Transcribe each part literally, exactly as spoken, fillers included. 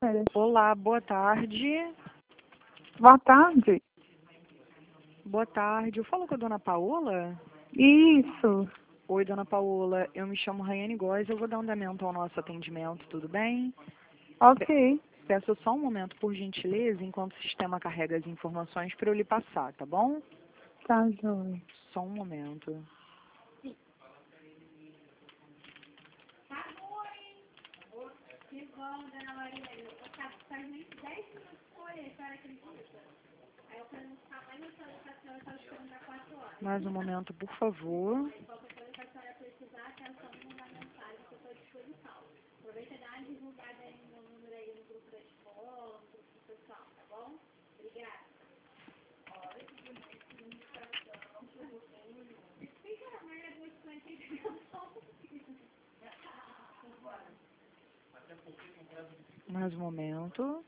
Pera. Olá, boa tarde. Boa tarde. Boa tarde. Eu falo com a dona Paola? Isso. Oi, dona Paola. Eu me chamo Raiane Góes. Eu vou dar andamento ao nosso atendimento, tudo bem? Ok. Peço só um momento, por gentileza, enquanto o sistema carrega as informações para eu lhe passar, tá bom? Tá, joia. Só um momento. Mais um momento, por favor. Mais um momento.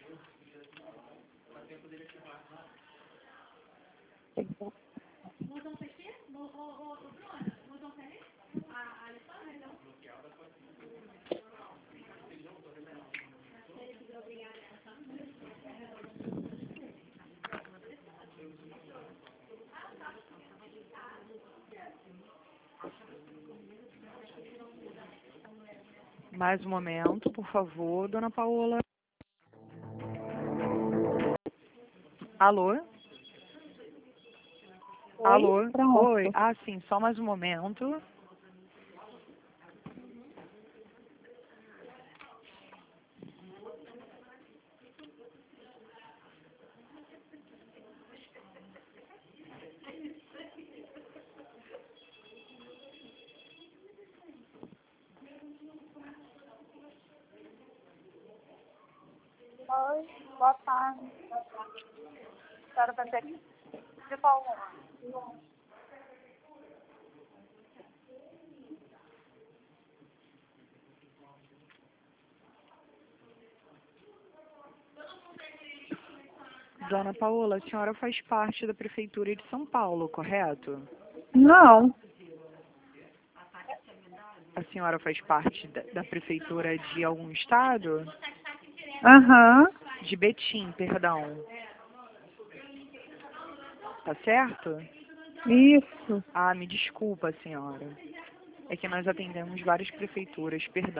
Mais um momento, por favor, dona Paola. Alô? Oi? Alô? Pronto. Oi? Ah, sim, só mais um momento. Oi, boa tarde. A senhora vai ter que de qual uma? Dona Paola, a senhora faz parte da Prefeitura de São Paulo, correto? Não. A senhora faz parte da, da Prefeitura de algum estado? Aham. De Betim, perdão. Tá certo? Isso. Ah, me desculpa, senhora. É que nós atendemos várias prefeituras, perdão.